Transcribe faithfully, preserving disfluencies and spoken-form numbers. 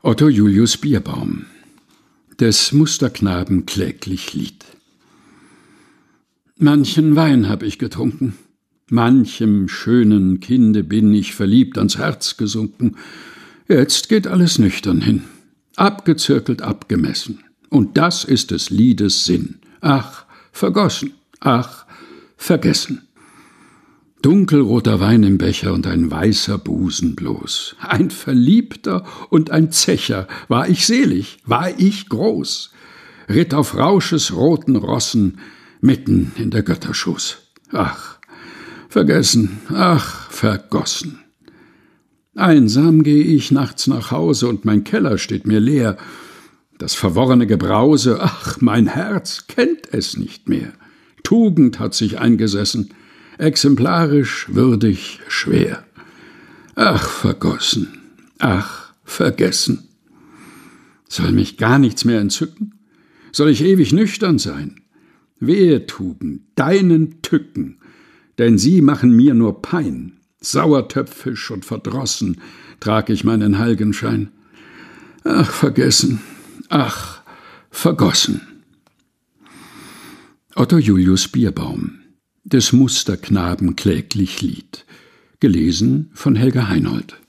Otto Julius Bierbaum. Des Musterknaben kläglich Lied. Manchen Wein hab ich getrunken, manchem schönen Kinde bin ich verliebt ans Herz gesunken. Jetzt geht alles nüchtern hin, abgezirkelt, abgemessen. Und das ist des Liedes Sinn. Ach, vergossen, ach, vergessen. Dunkelroter Wein im Becher und ein weißer Busen bloß. Ein Verliebter und ein Zecher. War ich selig, war ich groß. Ritt auf rauschesroten Rossen mitten in der Götterschoß. Ach, vergessen, ach, vergossen. Einsam geh ich nachts nach Hause und mein Keller steht mir leer. Das verworrene Gebrause, ach, mein Herz kennt es nicht mehr. Tugend hat sich eingesessen, exemplarisch, würdig, schwer. Ach, vergossen, ach, vergessen. Soll mich gar nichts mehr entzücken? Soll ich ewig nüchtern sein? Wehe, Tugend, deinen Tücken, denn sie machen mir nur Pein. Sauertöpfisch und verdrossen trag ich meinen Heilgenschein. Ach, vergessen, ach, vergossen. Otto Julius Bierbaum. Des Musterknaben kläglich Lied. Gelesen von Helga Heinold.